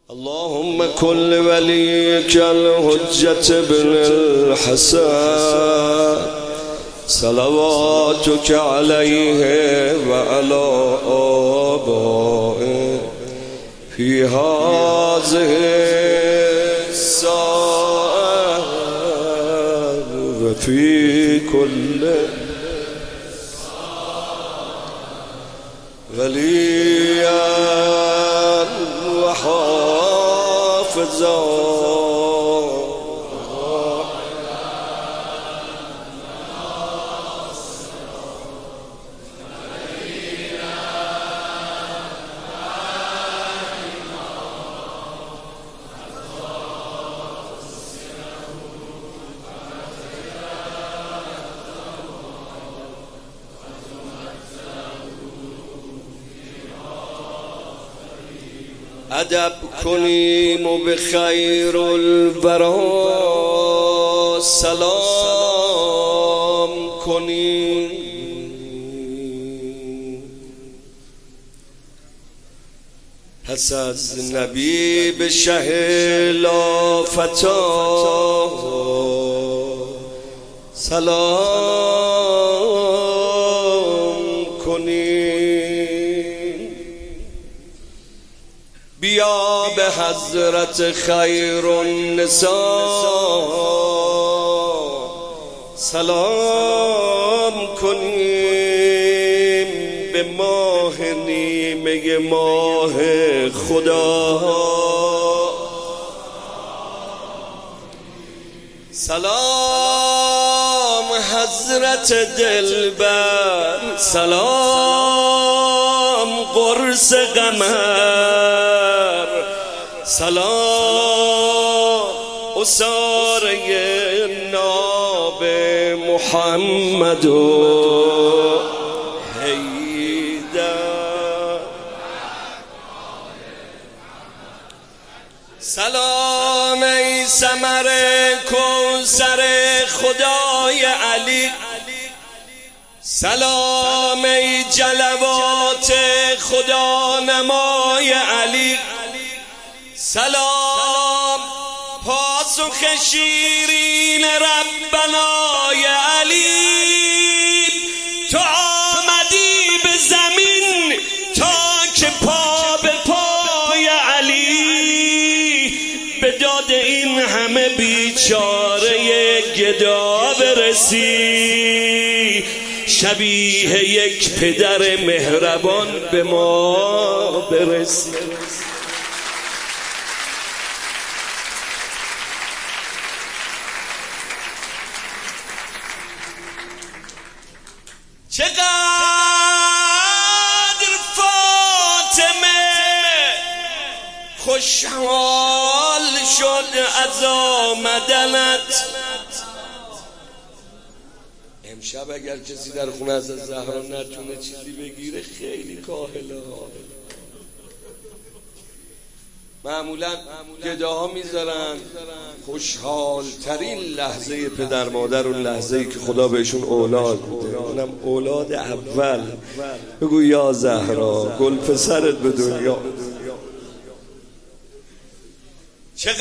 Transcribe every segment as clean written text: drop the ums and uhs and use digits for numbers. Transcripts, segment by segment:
اللهم كل وليك الحجة بن الحسن صلواتك عليه وعلى آبائه في هذه الساعة وفي كل وليا وحافظا ادب کنیم بخیر الورا سلام کنیم پس از نبی به شه لافتا سلام کنیم بیا به حضرت خیر النساء سلام کنیم به ماه نیمه ماه خدا سلام حضرت دلبر سلام قرص قمر سلام اساره ناب محمد و حیدر سلام ای ثمر کوثر خدای علی سلام ای جلوات خدا نمای علی سلام پاسخ شیرین ربنای علی تو آمدی به زمین تا که پا به پای علی به داد این همه بیچاره گدا برسی شبیه یک پدر مهربان به ما برسی چقدر فاطمه خوشحال شد از آمدنت امشب اگر کسی در خونه از زهرا نتونه چیزی بگیره خیلی کاهله معمولا گداها میذارن خوشحال ترین لحظه پدر مادر اون لحظه‌ای که خدا بهشون اولاد میده اونم اولاد اول بگو یا زهرا گل پسرت به دنیا چقدر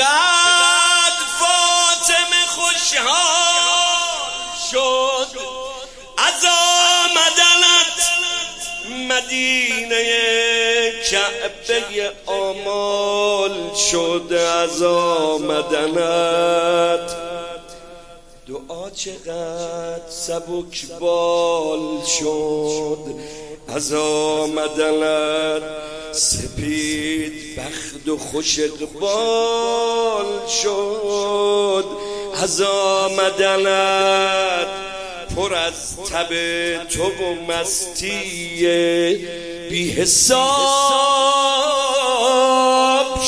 فاطمه خوشحال شد از آمدنت مدینه کعبه آمال شد از آمدنت دعا چقدر سبک بال شد از آمدنت سپید بخت و خوش اقبال شد از آمدنت پر از تب تو و مستی بی حساب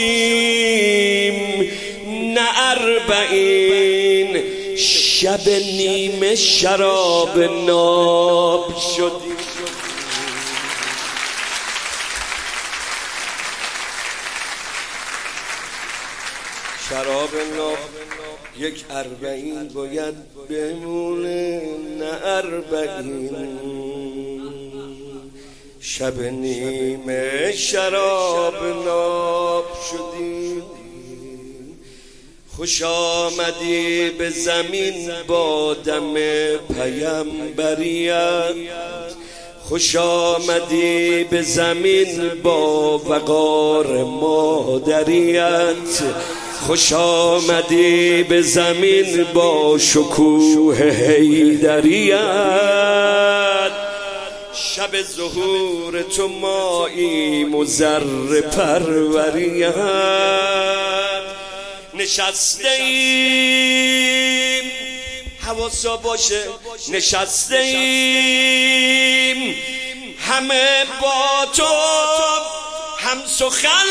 شدیم نه 40 شب نیمه شراب ناب شدیم شراب ناب یک 40 باید بمونه نه 40 شب نیمه شراب ناب شدیم. خوش آمدی به زمین با دم پیمبریت، خوش آمدی به زمین با وقار مادریت، خوش آمدی به زمین با شکوه حیدریت. شب ظهور تو ماییم و ذره پروریت، نشسته ایم حواسا باشه، نشسته ایم همه با تو هم سخن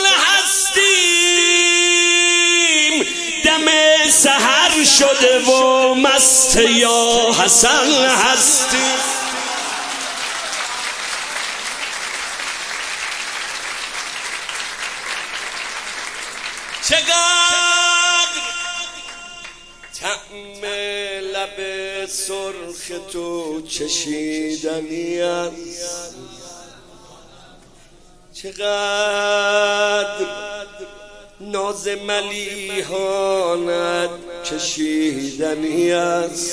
هستیم. دم سحر شده و مست یا حسن هستیم. چقدر طعم لب سرخ تو چشیدنی است، چقدر ناز ملیحانت کشیدنی است.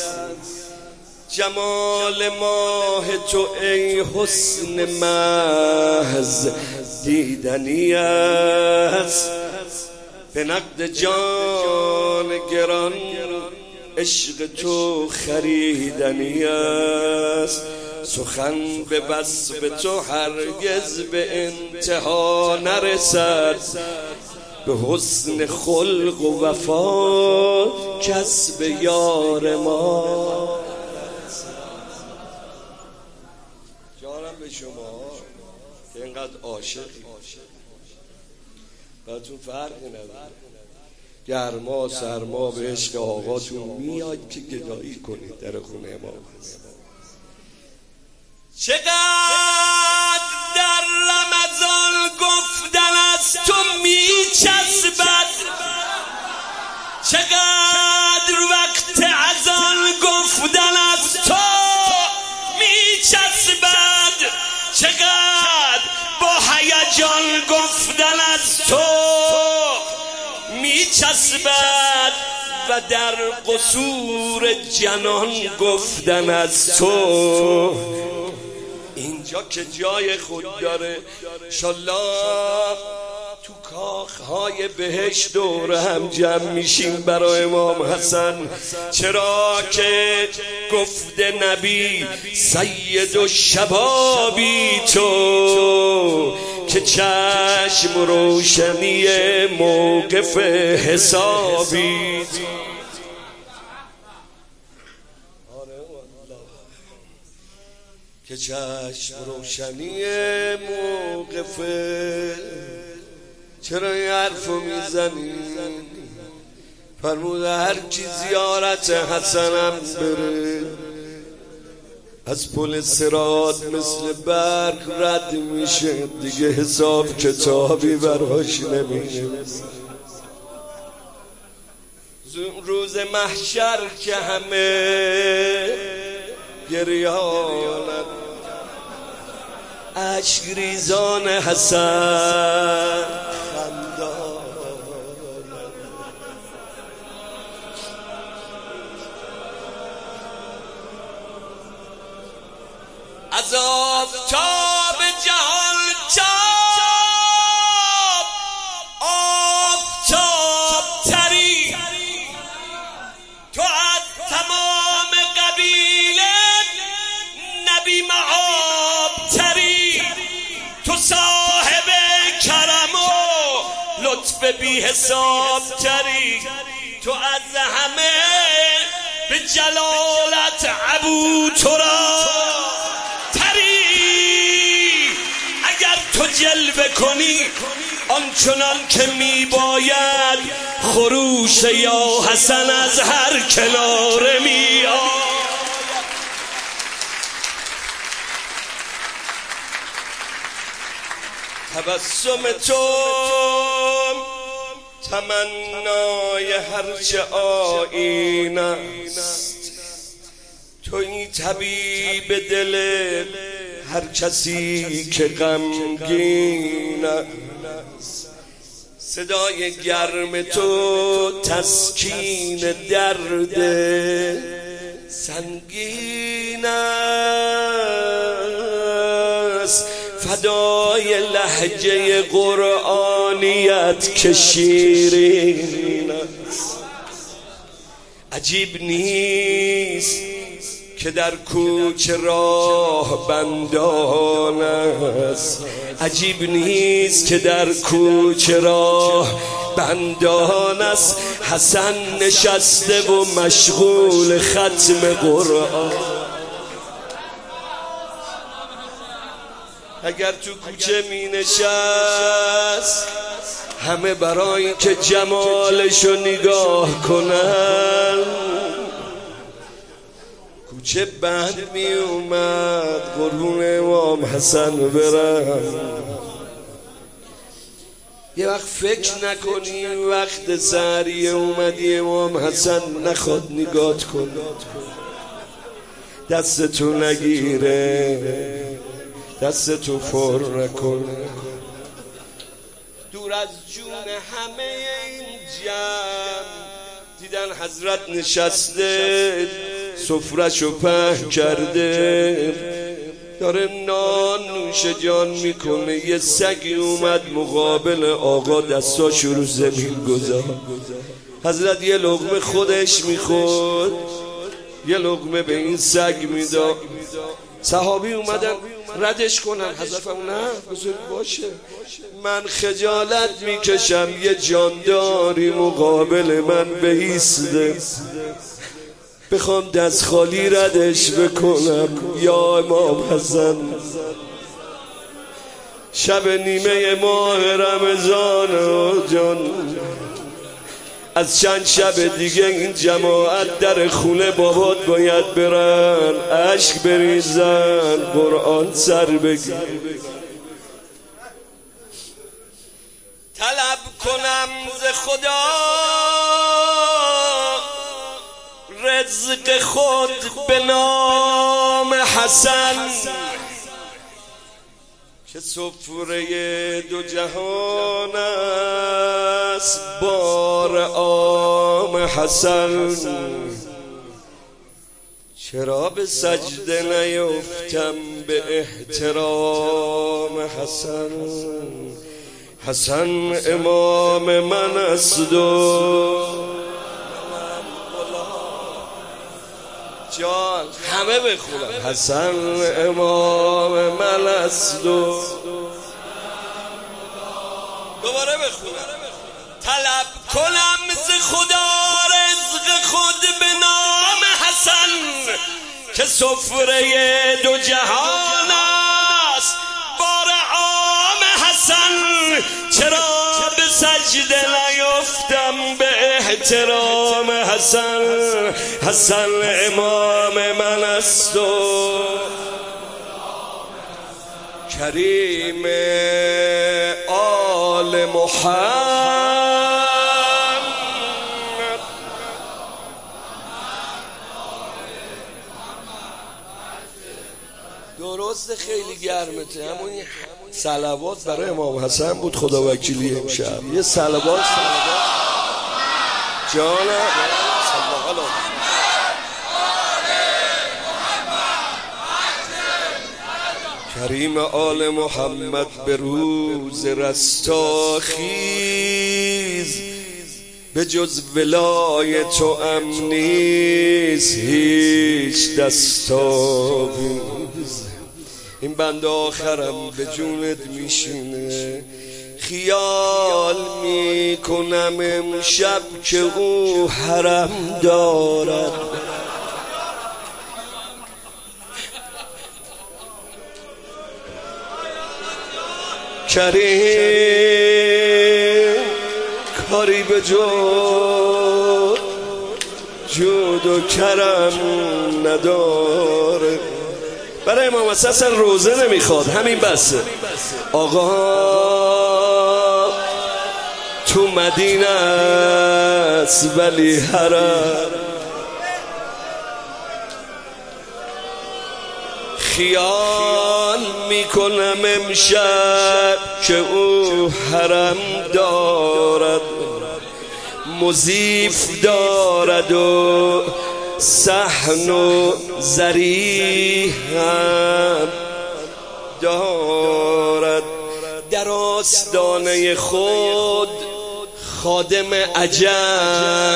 جمال ماه تو ای حسن محض دیدنی است. به نقد جان گران عشق تو خریدنی است. سخن به وصف تو هرگز به انتها نرسد، به حسن خلق و وفا کسب یار ما. جانم به شما که اینقدر عاشقی، براتون فرقی نداره، گرما سرما به عشق آقاتون میاد که گدایی کنید در خونه ما. چقدر در رمضان گفتن از تو میچسبد، چقدر وقت اذان گفتن از تو میچسبد، چقدر با هیجان گفتن از تو میچسبد و در قصور جنان گفتن از تو. اینجا که جای خود داره، انشالله تو کاخهای بهشت دور هم جمع میشیم برای امام حسن. چرا که گفته نبی سید الشبابی تو، که چشم روشنی موقف حسابی. که چشم روشنی موقف. چرا این حرفو میزنی؟ فرموده هر کی زیارت حسنم بره از پل صراط مثل برق رد میشه، دیگه حساب کتابی براش نمی‌نویسه. روز محشر که همه گریانت، اشک ریزان حسن خندان، از آفتاب جهان چاپ آفتاب تری، تو از تمام قبیله نبی معاب تری، تو صاحب کرم و لطف بی حساب تری، تو از همه به جلالت ابو تراب تری. اگر تو جلوه کنی آنچنان که می باید، خروش یا حسن از هر کناره می آید. تبسم تو تمنای هرچه آیین است، توی طبیب دل هر کسی که غمگین است صدای گرم تو تسکین درد سنگین است فدای لهجه قرآنیت که شیرین است عجیب نیست که در کوچه راه بندان است عجیب نیست که در کوچه راه بندان است حسن نشسته و مشغول ختم قرآن اگر تو کوچه می نشست همه برای که جمالشو نگاه کنن کوچه بند می اومد قربون امام حسن برم یه وقت فکر نکنی وقت سحریه اومدی امام حسن نخواد نگات کن دستتو نگیره دستتو پر نکنه دور از جون همه این جمع دیدن حضرت نشسته سفره‌شو پهن کرده داره نان نوش جان میکنه یه سگی اومد مقابل آقا دستاشو رو زمین گذاشت حضرت یه لقمه خودش میخورد یه لقمه به این سگ میداد صحابی اومدن ردش کنن حضرت فرمود نه بذار باشه من خجالت میکشم یه جانداری مقابل من بایسته بخوام دست خالی ردش بکنم یا امام حسن شب نیمه ماه رمضان جان از چند شب دیگه این جماعت در خونه بابات باید برن اشک بریزن قرآن سر بگیر طلب کنم ز خدا رزق خود به نام حسن که سفره دو جهان است بار عام حسن چرا به سجده نیفتم به احترام حسن حسن امام من است و جان همه بخونم حسن امام من است و دوباره بخونم طلب کنم ز خدا رزق خود به نام حسن که سفره دو جهان است بار عام حسن چرا به سجده نیفتم به احترام حسن حسن امام من است و کریم آل محمد درست خیلی گرمته همون صلوات برای امام حسن بود خدا وکیلی امشب یه صلوات جانم کریم آل محمد به روز رستاخیز به جز ولای تو امنیست هیچ دستاویز این بند آخرم به جونت میشینه خیال میکنم امشب که او حرم دارد کریم کاری به جود و کرم نداره برای امام حسن اصلا روزه نمیخواد همین بسه آقا تو مدینه است ولی حرم خیال میکنم امشب که او حرم دارد، مضیف دارد و صحن و ضریح هم دارد. در آستانه خود خادم عجم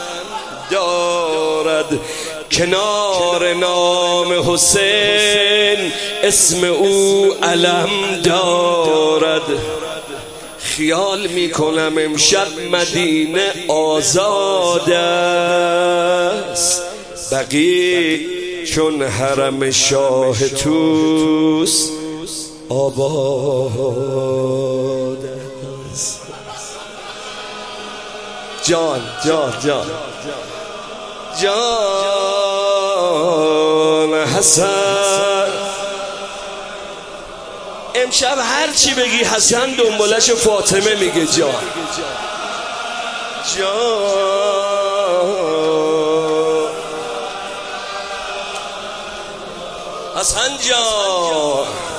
دارد، کنار نام حسین اسم او علم دارد. خیال میکنم امشب مدینه آزاد است، بقیع چون حرم شاه توست آباد است. جان جان جان جان حسن، امشب هر چی بگی حسن دنبالش فاطمه میگه جان جان. حسن جان